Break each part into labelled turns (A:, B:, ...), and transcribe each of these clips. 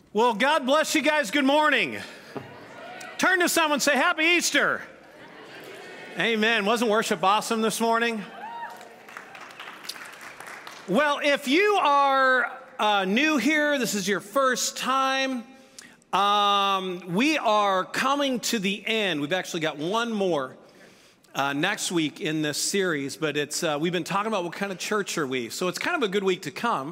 A: Well, God bless you guys. Good morning. Turn to someone and say, Happy Easter. Amen. Wasn't worship awesome this morning? Well, if you are new here, this is your first time, we are coming to the end. We've actually got one more next week in this series, but we've been talking about what kind of church are we. So it's kind of a good week to come.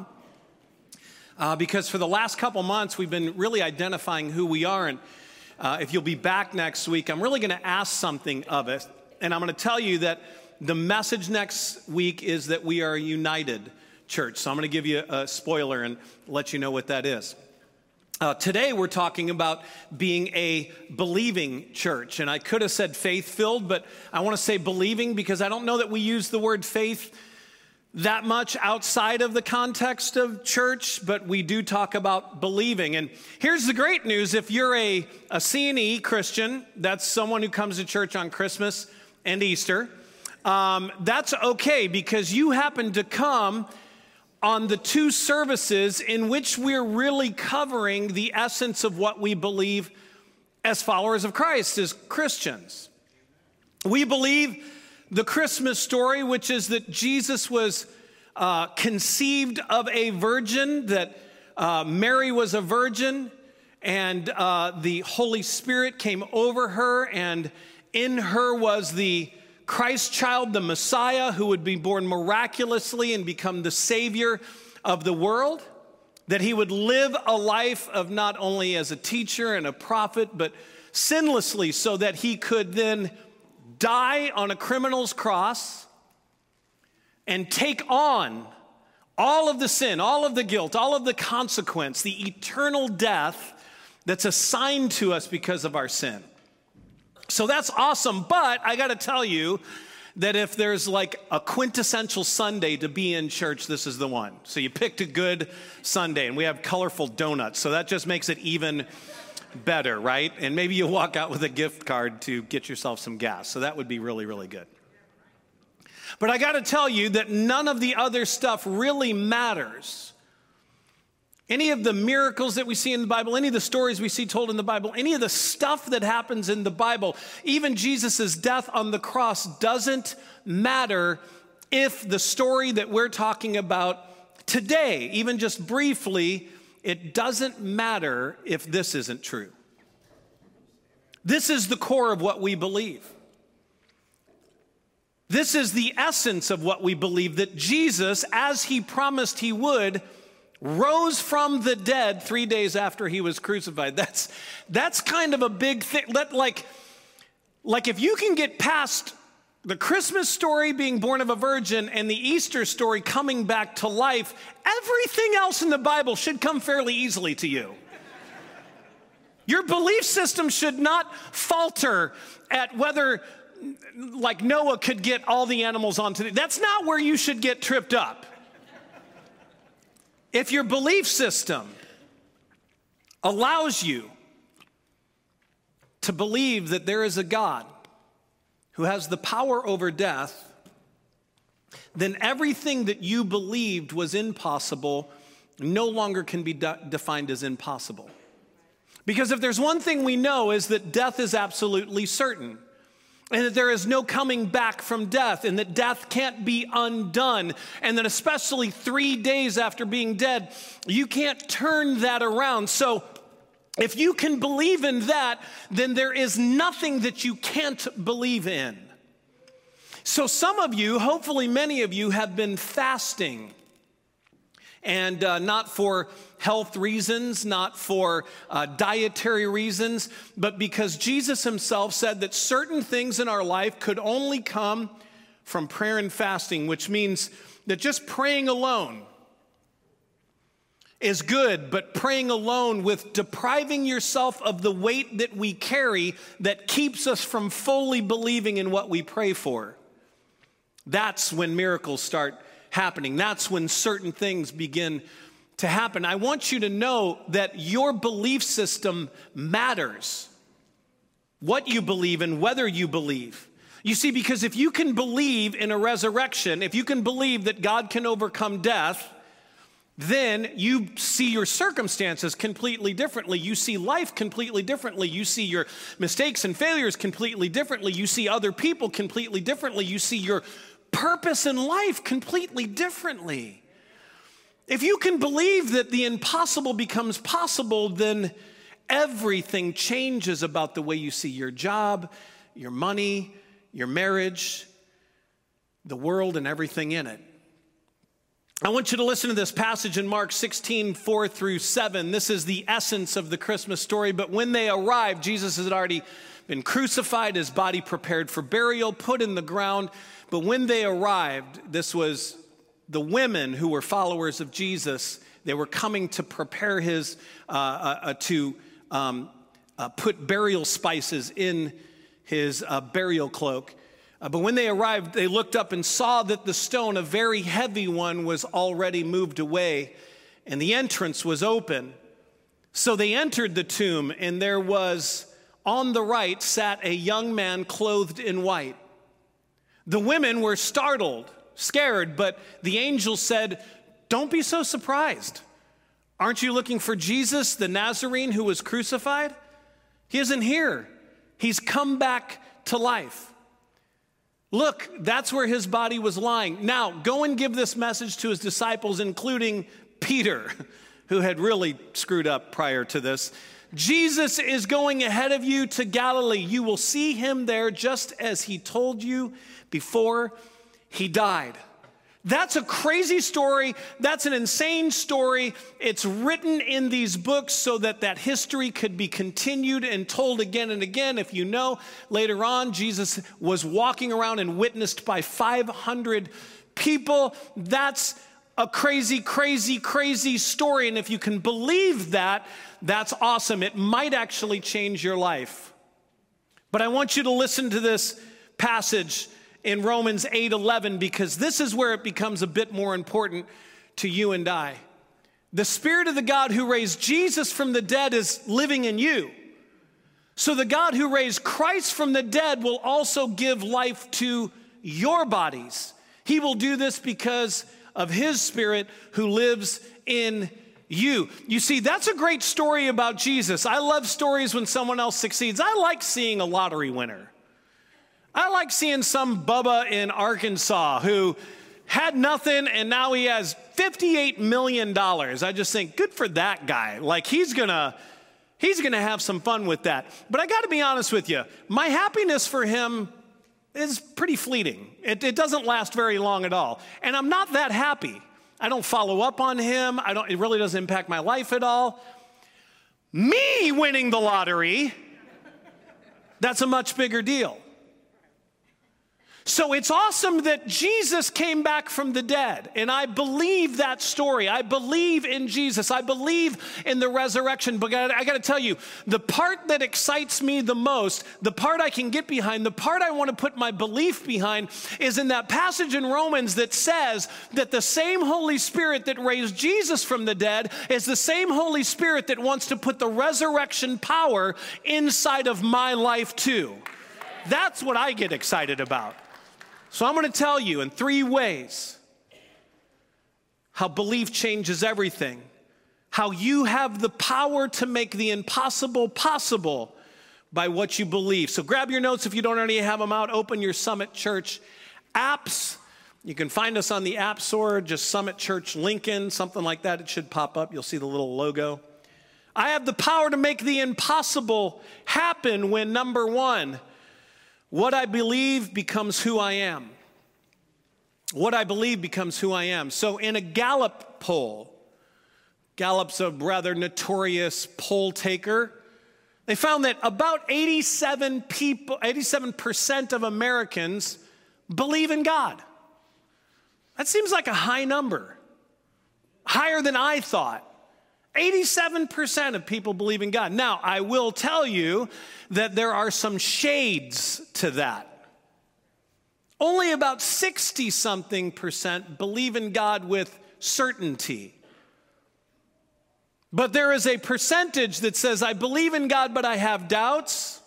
A: Because for the last couple months, we've been really identifying who we are. And if you'll be back next week, I'm really going to ask something of it. And I'm going to tell you that the message next week is that we are a united church. So I'm going to give you a spoiler and let you know what that is. Today, we're talking about being a believing church. And I could have said faith-filled, but I want to say believing because I don't know that we use the word faith that much outside of the context of church, but we do talk about believing. And here's the great news. If you're a C&E Christian, that's someone who comes to church on Christmas and Easter, that's okay because you happen to come on the two services in which we're really covering the essence of what we believe as followers of Christ, as Christians. We believe the Christmas story, which is that Jesus was conceived of a virgin, that Mary was a virgin, and the Holy Spirit came over her, and in her was the Christ child, the Messiah, who would be born miraculously and become the Savior of the world, that he would live a life of not only as a teacher and a prophet, but sinlessly, so that he could then die on a criminal's cross and take on all of the sin, all of the guilt, all of the consequence, the eternal death that's assigned to us because of our sin. So that's awesome, but I got to tell you that if there's like a quintessential Sunday to be in church, this is the one. So you picked a good Sunday, and we have colorful donuts, so that just makes it even better, right? And maybe you walk out with a gift card to get yourself some gas. So that would be really, really good. But I got to tell you that none of the other stuff really matters. Any of the miracles that we see in the Bible, any of the stories we see told in the Bible, any of the stuff that happens in the Bible, even Jesus' death on the cross doesn't matter if the story that we're talking about today, even just briefly, it doesn't matter if this isn't true. This is the core of what we believe. This is the essence of what we believe, that Jesus, as he promised he would, rose from the dead 3 days after he was crucified. That's kind of a big thing. Like if you can get past the Christmas story being born of a virgin and the Easter story coming back to life, everything else in the Bible should come fairly easily to you. Your belief system should not falter at whether, like Noah could get all the animals onto that's not where you should get tripped up. If your belief system allows you to believe that there is a God who has the power over death, then everything that you believed was impossible no longer can be defined as impossible. Because if there's one thing we know is that death is absolutely certain, and that there is no coming back from death, and that death can't be undone, and that especially 3 days after being dead, you can't turn that around. So if you can believe in that, then there is nothing that you can't believe in. So some of you, hopefully many of you, have been fasting. And not for health reasons, not for dietary reasons, but because Jesus himself said that certain things in our life could only come from prayer and fasting, which means that just praying alone is good, but praying alone with depriving yourself of the weight that we carry that keeps us from fully believing in what we pray for, that's when miracles start happening. That's when certain things begin to happen. I want you to know that your belief system matters. What you believe and whether you believe. You see, because if you can believe in a resurrection, if you can believe that God can overcome death, then you see your circumstances completely differently. You see life completely differently. You see your mistakes and failures completely differently. You see other people completely differently. You see your purpose in life completely differently. If you can believe that the impossible becomes possible, then everything changes about the way you see your job, your money, your marriage, the world, and everything in it. I want you to listen to this passage in Mark 16, 4 through 7. This is the essence of the Christmas story. But when they arrived, Jesus had already been crucified, his body prepared for burial, put in the ground. But when they arrived, this was the women who were followers of Jesus. They were coming to prepare put burial spices in his burial cloak. But when they arrived, they looked up and saw that the stone, a very heavy one, was already moved away, and the entrance was open. So they entered the tomb, and there was, on the right, sat a young man clothed in white. The women were startled, scared, but the angel said, "Don't be so surprised. Aren't you looking for Jesus, the Nazarene who was crucified? He isn't here. He's come back to life. Look, that's where his body was lying. Now, go and give this message to his disciples, including Peter, who had really screwed up prior to this. Jesus is going ahead of you to Galilee. You will see him there just as he told you before he died." That's a crazy story. That's an insane story. It's written in these books so that that history could be continued and told again and again. If you know, later on, Jesus was walking around and witnessed by 500 people. That's a crazy, crazy, crazy story. And if you can believe that, that's awesome. It might actually change your life. But I want you to listen to this passage in Romans 8:11, because this is where it becomes a bit more important to you and I. The Spirit of the God who raised Jesus from the dead is living in you. So the God who raised Christ from the dead will also give life to your bodies. He will do this because of his Spirit who lives in you. You see, that's a great story about Jesus. I love stories when someone else succeeds. I like seeing a lottery winner. I like seeing some Bubba in Arkansas who had nothing and now he has $58 million. I just think, good for that guy. Like he's gonna have some fun with that. But I gotta be honest with you, my happiness for him is pretty fleeting. It doesn't last very long at all. And I'm not that happy. I don't follow up on him. It really doesn't impact my life at all. Me winning the lottery, that's a much bigger deal. So it's awesome that Jesus came back from the dead, and I believe that story. I believe in Jesus. I believe in the resurrection, but I got to tell you, the part that excites me the most, the part I can get behind, the part I want to put my belief behind is in that passage in Romans that says that the same Holy Spirit that raised Jesus from the dead is the same Holy Spirit that wants to put the resurrection power inside of my life too. That's what I get excited about. So I'm going to tell you in 3 ways how belief changes everything, how you have the power to make the impossible possible by what you believe. So grab your notes if you don't already have them out. Open your Summit Church apps. You can find us on the App Store, just Summit Church Lincoln, something like that. It should pop up. You'll see the little logo. I have the power to make the impossible happen when, number 1, what I believe becomes who I am. What I believe becomes who I am. So in a Gallup poll, Gallup's a rather notorious poll taker, they found that about 87% of Americans believe in God. That seems like a high number, higher than I thought. 87% of people believe in God. Now, I will tell you that there are some shades to that. Only about 60-something% believe in God with certainty. But there is a percentage that says, I believe in God, but I have doubts.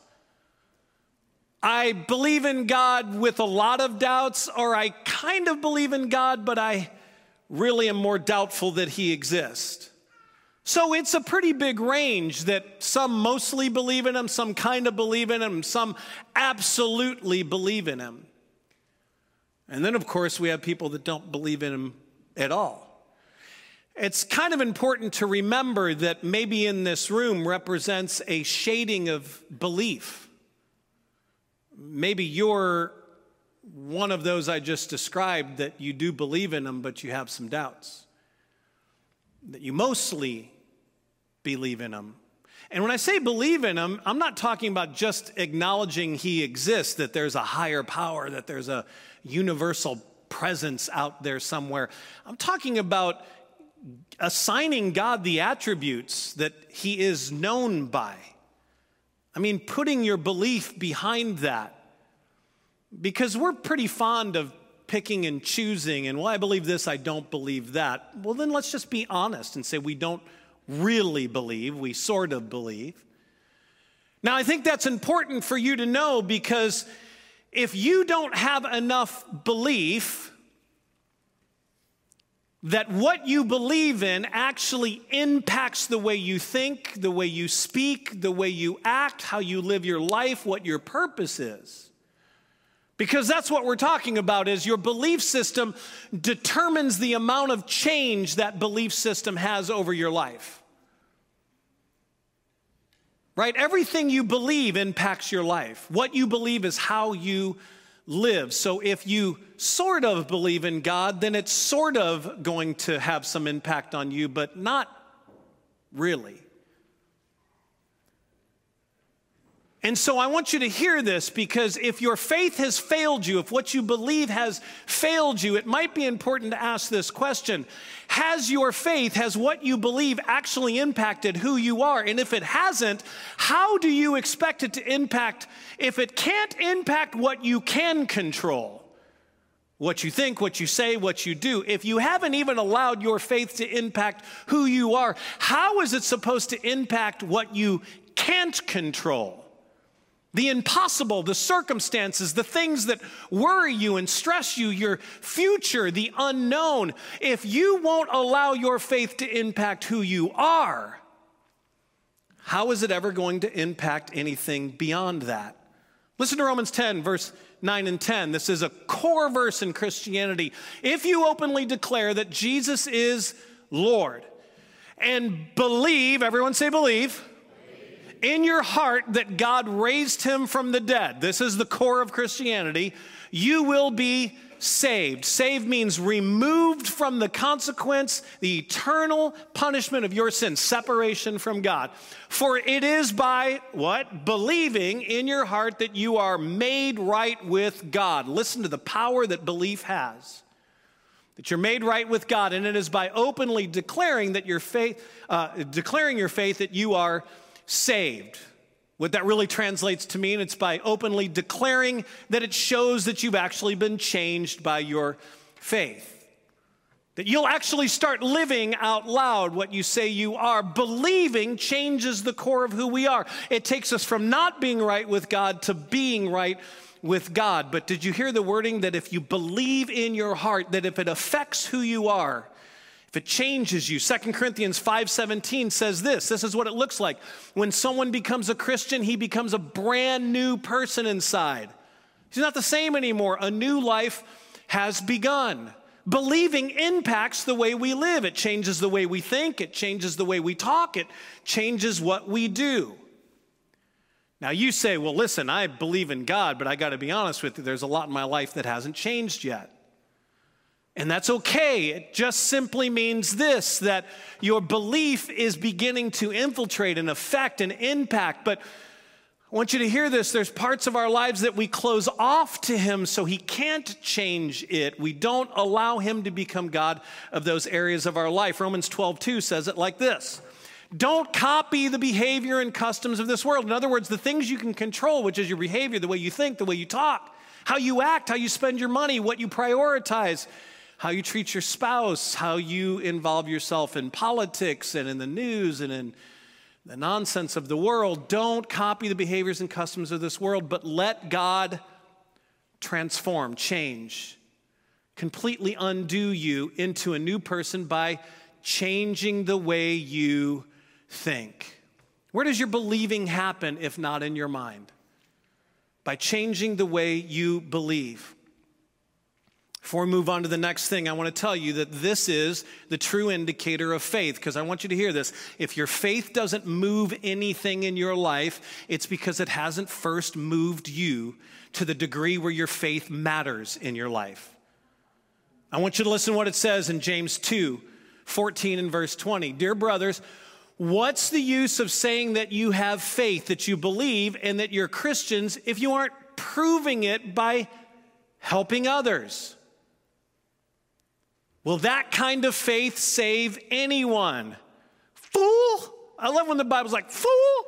A: I believe in God with a lot of doubts, or I kind of believe in God, but I really am more doubtful that he exists. So it's a pretty big range that some mostly believe in him, some kind of believe in him, some absolutely believe in him. And then, of course, we have people that don't believe in him at all. It's kind of important to remember that maybe in this room represents a shading of belief. Maybe you're one of those I just described, that you do believe in him, but you have some doubts. That you mostly believe in him. And when I say believe in him, I'm not talking about just acknowledging he exists, that there's a higher power, that there's a universal presence out there somewhere. I'm talking about assigning God the attributes that he is known by. I mean, putting your belief behind that. Because we're pretty fond of picking and choosing, and well, I believe this, I don't believe that. Well, then let's just be honest and say we don't really believe, we sort of believe. Now, I think that's important for you to know, because if you don't have enough belief that what you believe in actually impacts the way you think, the way you speak, the way you act, how you live your life, what your purpose is. Because that's what we're talking about, is your belief system determines the amount of change that belief system has over your life. Right? Everything you believe impacts your life. What you believe is how you live. So if you sort of believe in God, then it's sort of going to have some impact on you, but not really. And so I want you to hear this, because if your faith has failed you, if what you believe has failed you, it might be important to ask this question. Has your faith, has what you believe actually impacted who you are? And if it hasn't, how do you expect it to impact if it can't impact what you can control? What you think, what you say, what you do. If you haven't even allowed your faith to impact who you are, how is it supposed to impact what you can't control? The impossible, the circumstances, the things that worry you and stress you, your future, the unknown. If you won't allow your faith to impact who you are, how is it ever going to impact anything beyond that? Listen to Romans 10, verse 9 and 10. This is a core verse in Christianity. If you openly declare that Jesus is Lord and believe, everyone say believe, in your heart that God raised him from the dead, this is the core of Christianity, you will be saved. Saved means removed from the consequence, the eternal punishment of your sin, separation from God. For it is by what? Believing in your heart that you are made right with God. Listen to the power that belief has. That you're made right with God, and it is by openly declaring that your faith, declaring your faith that you are saved. What that really translates to mean, it's by openly declaring that it shows that you've actually been changed by your faith. That you'll actually start living out loud what you say you are. Believing changes the core of who we are. It takes us from not being right with God to being right with God. But did you hear the wording that if you believe in your heart, that if it affects who you are, if it changes you? 2 Corinthians 5:17 says this is what it looks like. When someone becomes a Christian, he becomes a brand new person inside. He's not the same anymore. A new life has begun. Believing impacts the way we live. It changes the way we think. It changes the way we talk. It changes what we do. Now you say, well, listen, I believe in God, but I got to be honest with you, there's a lot in my life that hasn't changed yet. And that's okay. It just simply means this, that your belief is beginning to infiltrate and affect and impact. But I want you to hear this. There's parts of our lives that we close off to him so he can't change it. We don't allow him to become God of those areas of our life. Romans 12:2 says it like this. Don't copy the behavior and customs of this world. In other words, the things you can control, which is your behavior, the way you think, the way you talk, how you act, how you spend your money, what you prioritize, how you treat your spouse, how you involve yourself in politics and in the news and in the nonsense of the world. Don't copy the behaviors and customs of this world, but let God transform, change completely undo you into a new person by changing the way you think. Where does your believing happen if not in your mind? By changing the way you believe. Before we move on to the next thing, I want to tell you that this is the true indicator of faith, because I want you to hear this. If your faith doesn't move anything in your life, it's because it hasn't first moved you to the degree where your faith matters in your life. I want you to listen to what it says in James 2:14 and verse 20. Dear brothers, what's the use of saying that you have faith, that you believe, and that you're Christians if you aren't proving it by helping others? Will that kind of faith save anyone? Fool! I love when the Bible's like, fool!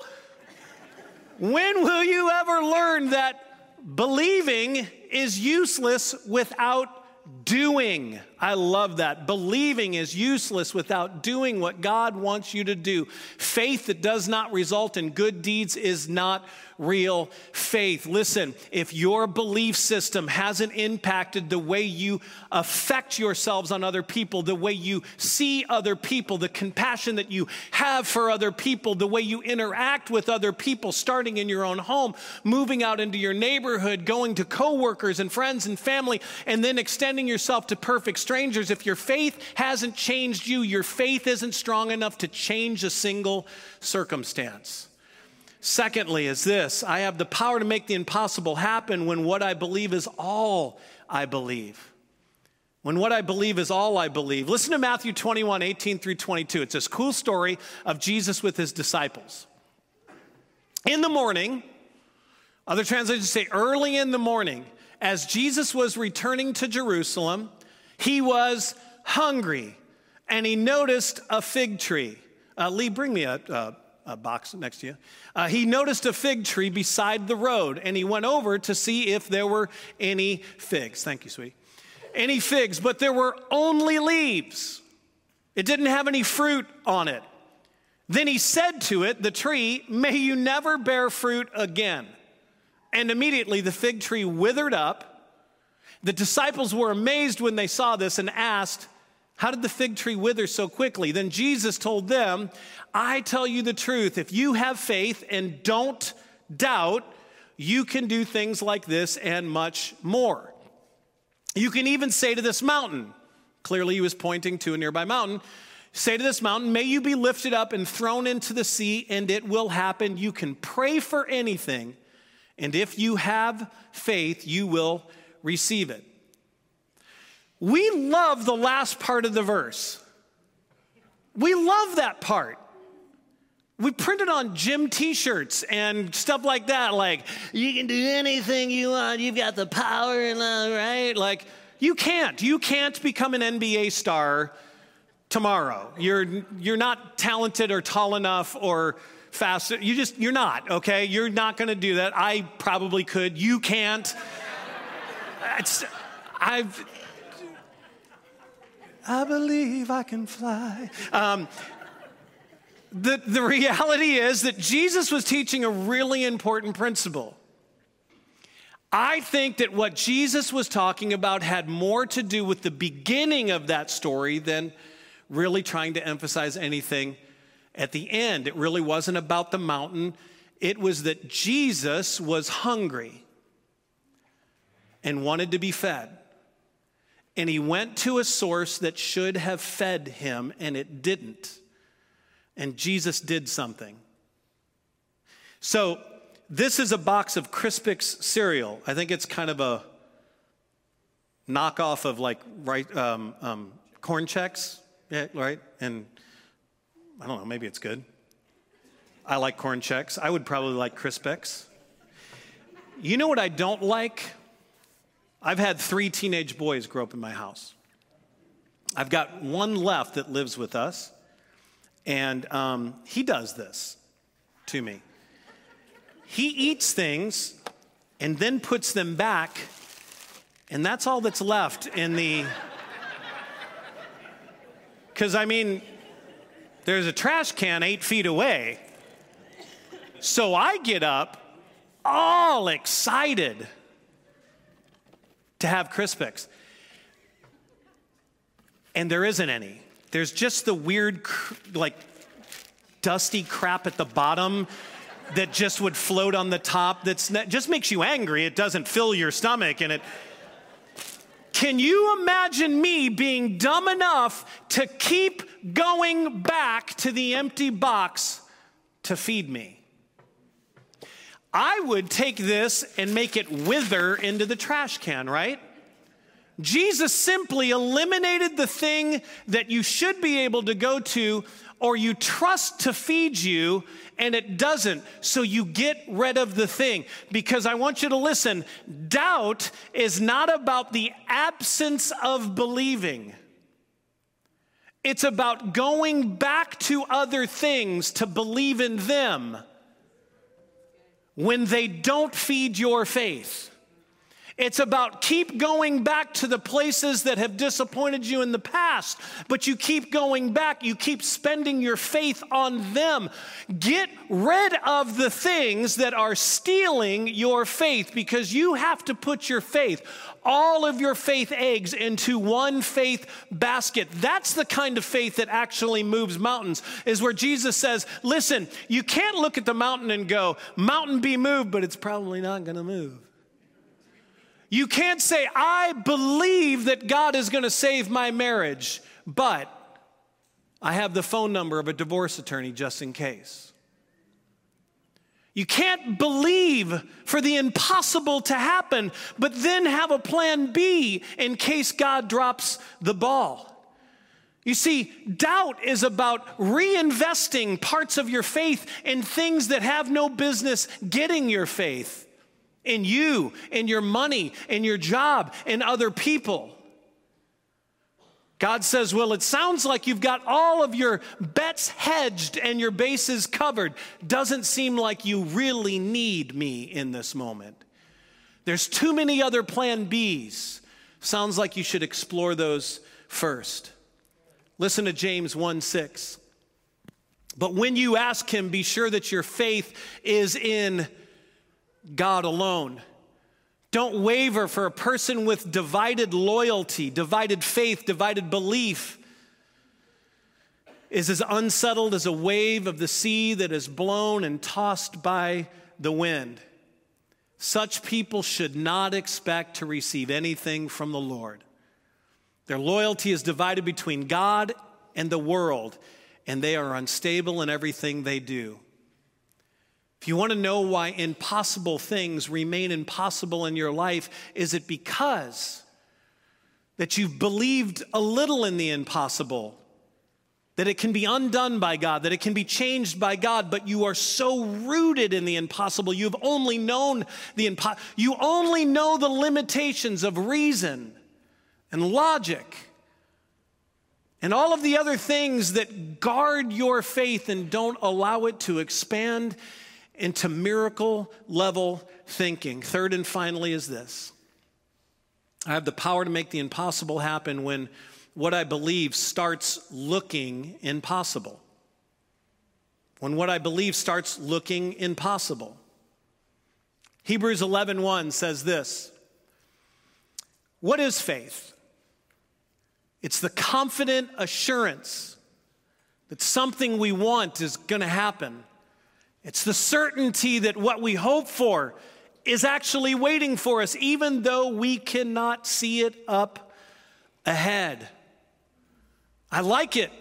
A: When will you ever learn that believing is useless without doing? I love that. Believing is useless without doing what God wants you to do. Faith that does not result in good deeds is not real faith. Listen, if your belief system hasn't impacted the way you affect yourselves on other people, the way you see other people, the compassion that you have for other people, the way you interact with other people, starting in your own home, moving out into your neighborhood, going to coworkers and friends and family, and then extending yourself to perfect strangers, if your faith hasn't changed you, your faith isn't strong enough to change a single circumstance. Secondly is this: I have the power to make the impossible happen when what I believe is all I believe. When what I believe is all I believe. Listen to Matthew 21:18 through 22. It's this cool story of Jesus with his disciples. In the morning, other translations say early in the morning, as Jesus was returning to Jerusalem, he was hungry, and he noticed a fig tree. Lee, bring me a box next to you. He noticed a fig tree beside the road, and he went over to see if there were any figs. Thank you, sweetie. Any figs, but there were only leaves. It didn't have any fruit on it. Then he said to it, the tree, "May you never bear fruit again." And immediately the fig tree withered up. The disciples were amazed when they saw this and asked, "How did the fig tree wither so quickly?" Then Jesus told them, "I tell you the truth, if you have faith and don't doubt, you can do things like this and much more. You can even say to this mountain," clearly he was pointing to a nearby mountain, "say to this mountain, may you be lifted up and thrown into the sea, and it will happen. You can pray for anything, and if you have faith, you will receive it." We love the last part of the verse. We love that part. We print it on gym t-shirts and stuff like that, like, you can do anything you want, you've got the power, and right? Like, you can't become an NBA star tomorrow. You're not talented or tall enough or fast. You're not, okay? You're not gonna do that. I probably could. You can't. I believe I can fly. The reality is that Jesus was teaching a really important principle. I think that what Jesus was talking about had more to do with the beginning of that story than really trying to emphasize anything at the end. It really wasn't about the mountain. It was that Jesus was hungry and wanted to be fed. And he went to a source that should have fed him, and it didn't. And Jesus did something. So this is a box of Crispix cereal. I think it's kind of a knockoff of like Corn Chex, yeah, right? And I don't know, maybe it's good. I like Corn Chex. I would probably like Crispix. You know what I don't like? I've had 3 teenage boys grow up in my house. I've got one left that lives with us, and he does this to me. He eats things and then puts them back, and that's all that's left in the... Because, I mean, there's a trash can 8 feet away. So I get up all excited to have Crispix. and there isn't any. There's just the weird, like, dusty crap at the bottom that just would float on the top. Just makes you angry. It doesn't fill your stomach, and it... Can you imagine me being dumb enough to keep going back to the empty box to feed me? I would take this and make it wither into the trash can, right? Jesus simply eliminated the thing that you should be able to go to or you trust to feed you, and it doesn't. So you get rid of the thing. Because I want you to listen, doubt is not about the absence of believing. It's about going back to other things to believe in them when they don't feed your faith. It's about keep going back to the places that have disappointed you in the past, but you keep going back. You keep spending your faith on them. Get rid of the things that are stealing your faith, because you have to put your faith, all of your faith eggs, into one faith basket. That's the kind of faith that actually moves mountains, is where Jesus says, listen, you can't look at the mountain and go, mountain be moved, but it's probably not going to move. You can't say, I believe that God is going to save my marriage, but I have the phone number of a divorce attorney just in case. You can't believe for the impossible to happen, but then have a plan B in case God drops the ball. You see, doubt is about reinvesting parts of your faith in things that have no business getting your faith. In you, in your money, in your job, in other people. God says, well, it sounds like you've got all of your bets hedged and your bases covered. Doesn't seem like you really need me in this moment. There's too many other plan Bs. Sounds like you should explore those first. Listen to James 1:6. But when you ask him, be sure that your faith is in God alone. Don't waver, for a person with divided loyalty, divided faith, divided belief is as unsettled as a wave of the sea that is blown and tossed by the wind. Such people should not expect to receive anything from the Lord. Their loyalty is divided between God and the world, and they are unstable in everything they do. If you want to know why impossible things remain impossible in your life, is it because that you've believed a little in the impossible, that it can be undone by God, that it can be changed by God, but you are so rooted in the impossible, you've only known you only know the limitations of reason and logic and all of the other things that guard your faith and don't allow it to expand into miracle level thinking. Third and finally is this. I have the power to make the impossible happen when what I believe starts looking impossible. When what I believe starts looking impossible. Hebrews 11:1 says this. What is faith? It's the confident assurance that something we want is going to happen. It's the certainty that what we hope for is actually waiting for us, even though we cannot see it up ahead. I like it.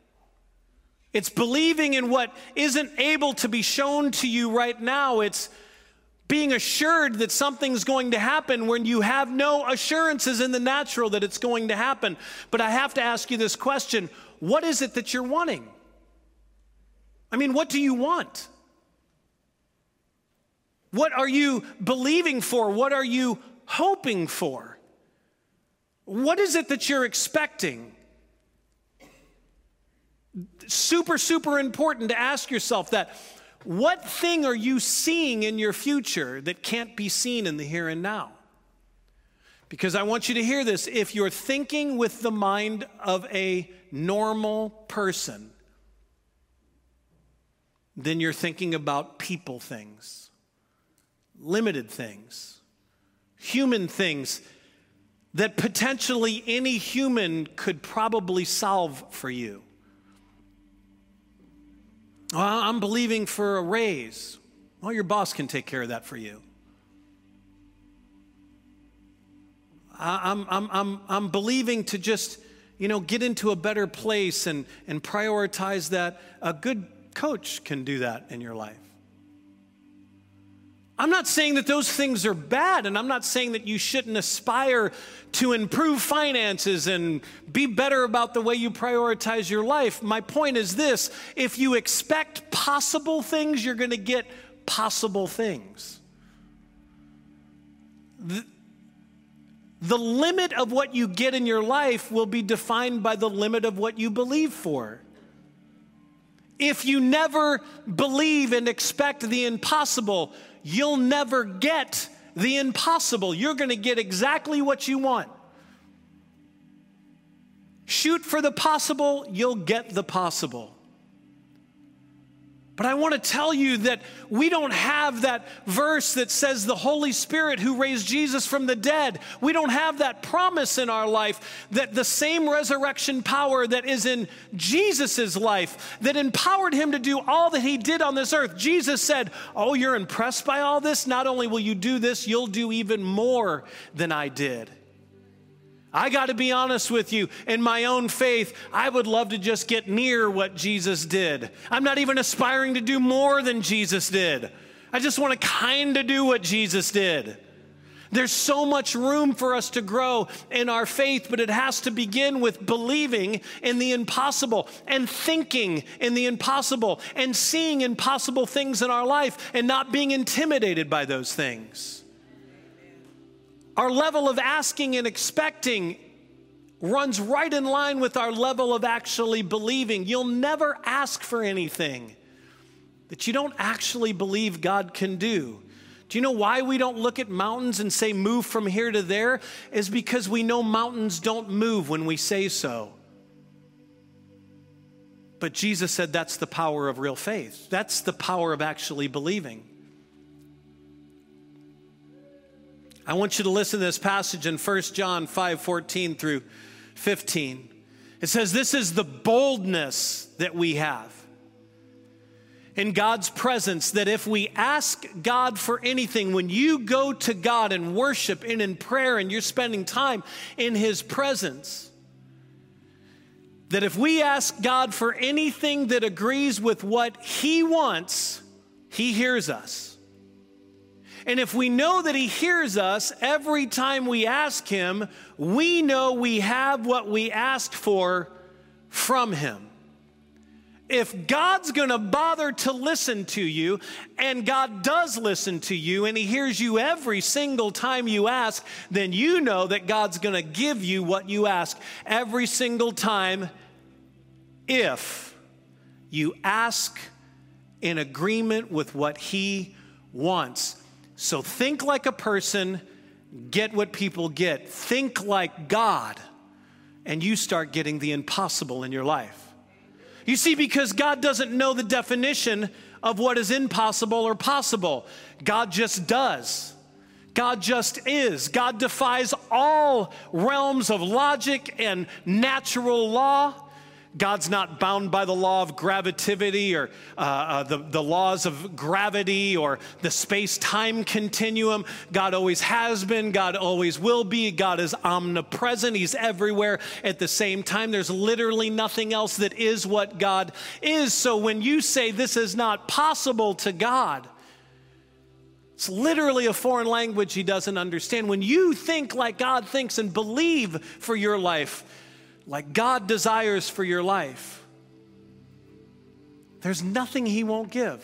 A: It's believing in what isn't able to be shown to you right now. It's being assured that something's going to happen when you have no assurances in the natural that it's going to happen. But I have to ask you this question. What is it that you're wanting? I mean, what do you want? What are you believing for? What are you hoping for? What is it that you're expecting? Super, super important to ask yourself that. What thing are you seeing in your future that can't be seen in the here and now? Because I want you to hear this. If you're thinking with the mind of a normal person, then you're thinking about people things. Limited things, human things. that potentially any human could probably solve for you. Well, I'm believing for a raise. Well, your boss can take care of that for you. I'm believing to just, get into a better place and prioritize that. A good coach can do that in your life. I'm not saying that those things are bad, and I'm not saying that you shouldn't aspire to improve finances and be better about the way you prioritize your life. My point is this: if you expect possible things, you're going to get possible things. The limit of what you get in your life will be defined by the limit of what you believe for. If you never believe and expect the impossible, you'll never get the impossible. You're going to get exactly what you want. Shoot for the possible, you'll get the possible. But I want to tell you that we don't have that verse that says the Holy Spirit who raised Jesus from the dead. We don't have that promise in our life that the same resurrection power that is in Jesus' life, that empowered him to do all that he did on this earth. Jesus said, "Oh, you're impressed by all this? Not only will you do this, you'll do even more than I did." I got to be honest with you, in my own faith, I would love to just get near what Jesus did. I'm not even aspiring to do more than Jesus did. I just want to kind of do what Jesus did. There's so much room for us to grow in our faith, but it has to begin with believing in the impossible and thinking in the impossible and seeing impossible things in our life and not being intimidated by those things. Our level of asking and expecting runs right in line with our level of actually believing. You'll never ask for anything that you don't actually believe God can do. Do you know why we don't look at mountains and say move from here to there? Is because we know mountains don't move when we say so. But Jesus said that's the power of real faith. That's the power of actually believing. I want you to listen to this passage in 1 John 5:14 through 15. It says, "This is the boldness that we have in God's presence, that if we ask God for anything," when you go to God and worship and in prayer and you're spending time in his presence, that if we ask God for anything that agrees with what he wants, he hears us. And if we know that he hears us every time we ask him, we know we have what we asked for from him. If God's going to bother to listen to you, and God does listen to you, and he hears you every single time you ask, then you know that God's going to give you what you ask every single time if you ask in agreement with what he wants. So think like a person, get what people get. Think like God, and you start getting the impossible in your life. You see, because God doesn't know the definition of what is impossible or possible. God just does. God just is. God defies all realms of logic and natural law. God's not bound by the law of gravitivity or the laws of gravity or the space-time continuum. God always has been. God always will be. God is omnipresent. He's everywhere at the same time. There's literally nothing else that is what God is. So when you say this is not possible to God, it's literally a foreign language he doesn't understand. When you think like God thinks and believe for your life, like God desires for your life, there's nothing he won't give.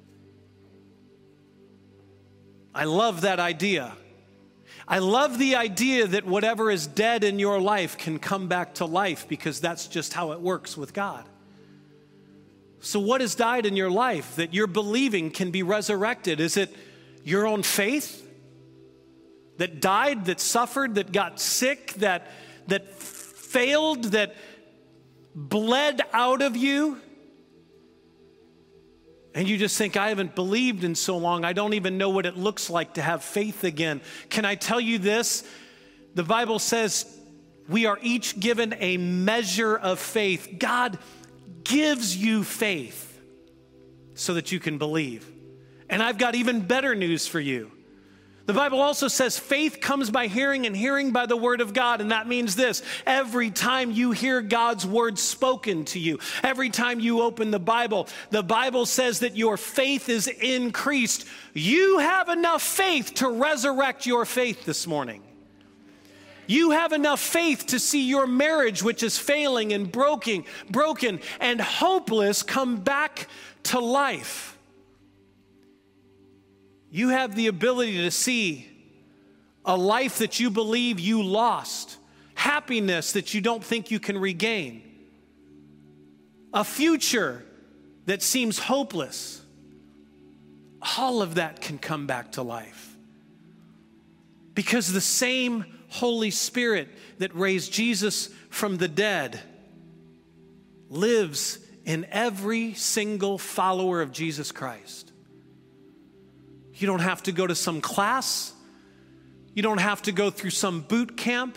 A: I love that idea. I love the idea that whatever is dead in your life can come back to life, because that's just how it works with God. So what has died in your life that you're believing can be resurrected? Is it your own faith that died, that suffered, that got sick, that failed, that bled out of you? And you just think, I haven't believed in so long, I don't even know what it looks like to have faith again. Can I tell you this? The Bible says we are each given a measure of faith. God gives you faith so that you can believe. And I've got even better news for you. The Bible also says faith comes by hearing and hearing by the word of God. And that means this: every time you hear God's word spoken to you, every time you open the Bible says that your faith is increased. You have enough faith to resurrect your faith this morning. You have enough faith to see your marriage, which is failing and broken and hopeless, come back to life. You have the ability to see a life that you believe you lost, happiness that you don't think you can regain, a future that seems hopeless. All of that can come back to life because the same Holy Spirit that raised Jesus from the dead lives in every single follower of Jesus Christ. You don't have to go to some class. You don't have to go through some boot camp.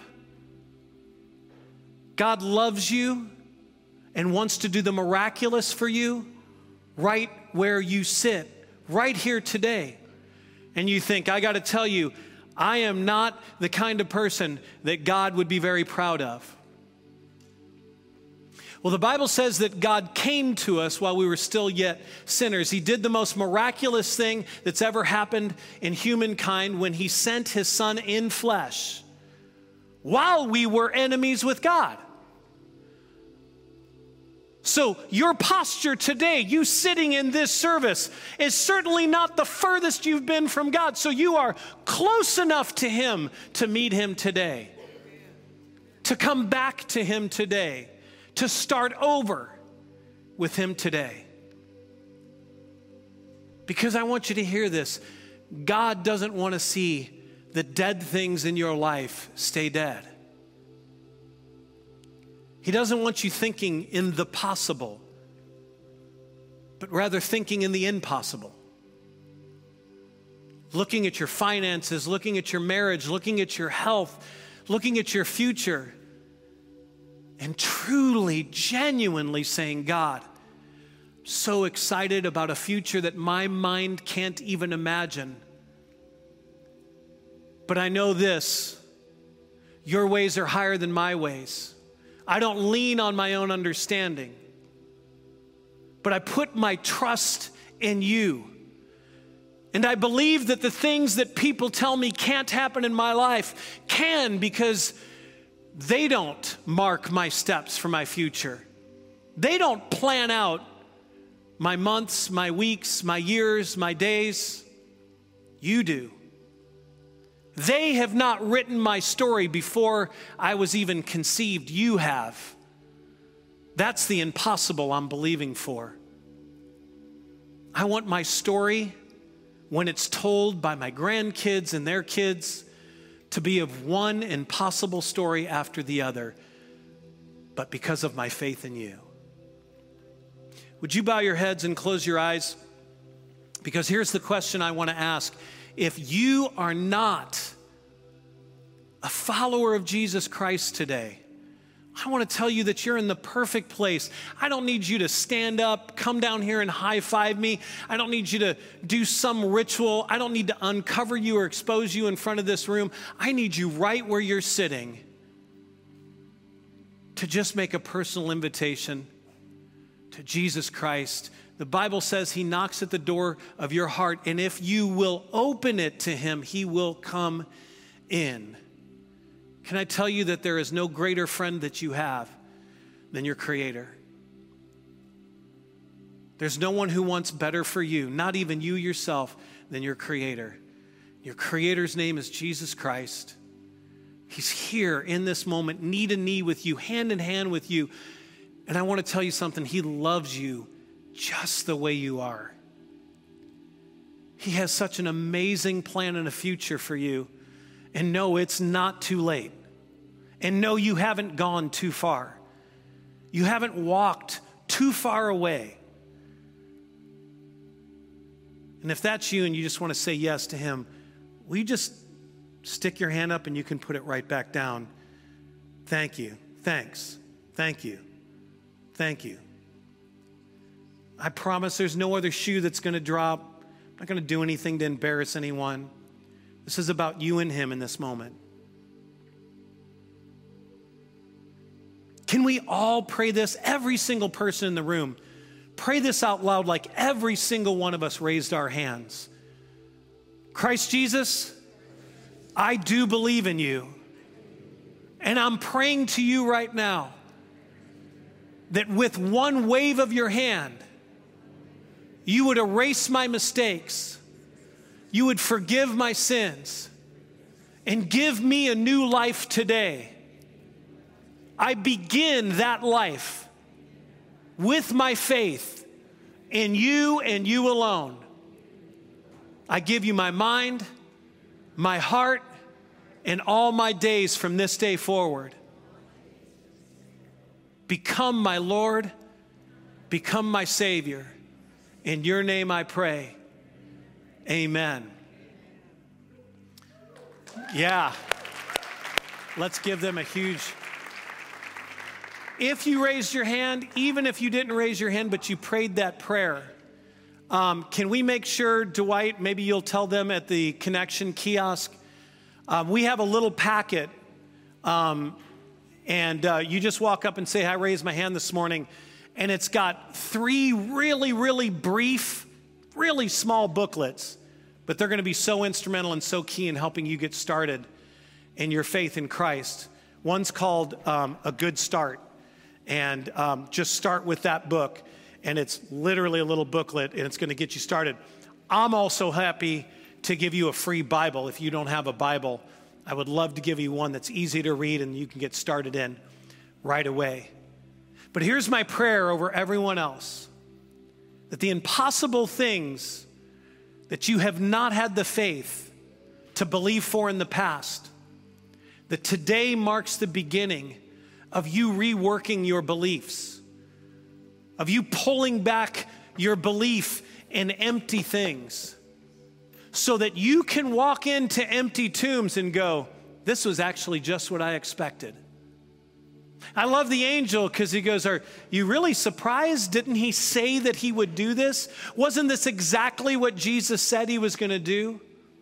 A: God loves you and wants to do the miraculous for you right where you sit, right here today. And you think, I got to tell you, I am not the kind of person that God would be very proud of. Well, the Bible says that God came to us while we were still yet sinners. He did the most miraculous thing that's ever happened in humankind when he sent his son in flesh while we were enemies with God. So your posture today, you sitting in this service, is certainly not the furthest you've been from God. So you are close enough to him to meet him today, to come back to him today, to start over with him today. Because I want you to hear this. God doesn't want to see the dead things in your life stay dead. He doesn't want you thinking in the possible, but rather thinking in the impossible. Looking at your finances, looking at your marriage, looking at your health, looking at your future, and truly, genuinely saying, God, I'm so excited about a future that my mind can't even imagine. But I know this, your ways are higher than my ways. I don't lean on my own understanding, but I put my trust in you. And I believe that the things that people tell me can't happen in my life can, because they don't mark my steps for my future. They don't plan out my months, my weeks, my years, my days. You do. They have not written my story before I was even conceived. You have. That's the impossible I'm believing for. I want my story, when it's told by my grandkids and their kids, to be of one impossible story after the other, but because of my faith in you. Would you bow your heads and close your eyes? Because here's the question I want to ask. If you are not a follower of Jesus Christ today, I want to tell you that you're in the perfect place. I don't need you to stand up, come down here and high-five me. I don't need you to do some ritual. I don't need to uncover you or expose you in front of this room. I need you right where you're sitting to just make a personal invitation to Jesus Christ. The Bible says he knocks at the door of your heart, and if you will open it to him, he will come in. Can I tell you that there is no greater friend that you have than your Creator? There's no one who wants better for you, not even you yourself, than your Creator. Your Creator's name is Jesus Christ. He's here in this moment, knee to knee with you, hand in hand with you. And I want to tell you something. He loves you just the way you are. He has such an amazing plan and a future for you. And no, it's not too late. And no, you haven't gone too far. You haven't walked too far away. And if that's you and you just want to say yes to him, will you just Stick your hand up and you can put it right back down. Thank you. Thanks. Thank you. Thank you. I promise there's no other shoe that's going to drop. I'm not going to do anything to embarrass anyone. This is about you and him in this moment. Can we all pray this? Every single person in the room, pray this out loud like every single one of us raised our hands. Christ Jesus, I do believe in you. And I'm praying to you right now that with one wave of your hand, you would erase my mistakes. You would forgive my sins and give me a new life today. I begin that life with my faith in you and you alone. I give you my mind, my heart, and all my days from this day forward. Become my Lord, become my Savior. In your name I pray. Amen. Yeah. Let's give them a huge... If you raised your hand, even if you didn't raise your hand, but you prayed that prayer, can we make sure, Dwight, maybe you'll tell them at the Connection kiosk, we have a little packet, and you just walk up and say, I raised my hand this morning, and it's got 3 really, really brief, really small booklets, but they're going to be so instrumental and so key in helping you get started in your faith in Christ. One's called A Good Start. And just start with that book. And it's literally a little booklet, and it's going to get you started. I'm also happy to give you a free Bible. If you don't have a Bible, I would love to give you one that's easy to read and you can get started in right away. But here's my prayer over everyone else. That the impossible things that you have not had the faith to believe for in the past, that today marks the beginning of you reworking your beliefs, of you pulling back your belief in empty things so that you can walk into empty tombs and go, this was actually just what I expected. I love the angel because he goes, are you really surprised? Didn't he say that he would do this? Wasn't this exactly what Jesus said he was going to do?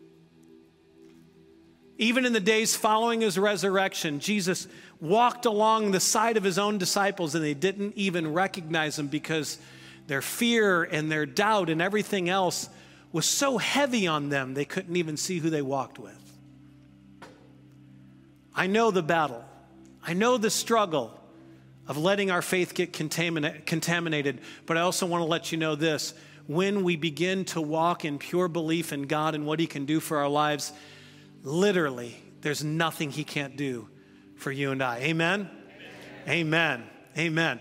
A: Even in the days following his resurrection, Jesus walked along the side of his own disciples and they didn't even recognize him because their fear and their doubt and everything else was so heavy on them they couldn't even see who they walked with. I know the battle. I know the struggle of letting our faith get contaminated, but I also want to let you know this. When we begin to walk in pure belief in God and what he can do for our lives, literally, there's nothing he can't do for you and I. Amen? Amen. Amen. Amen.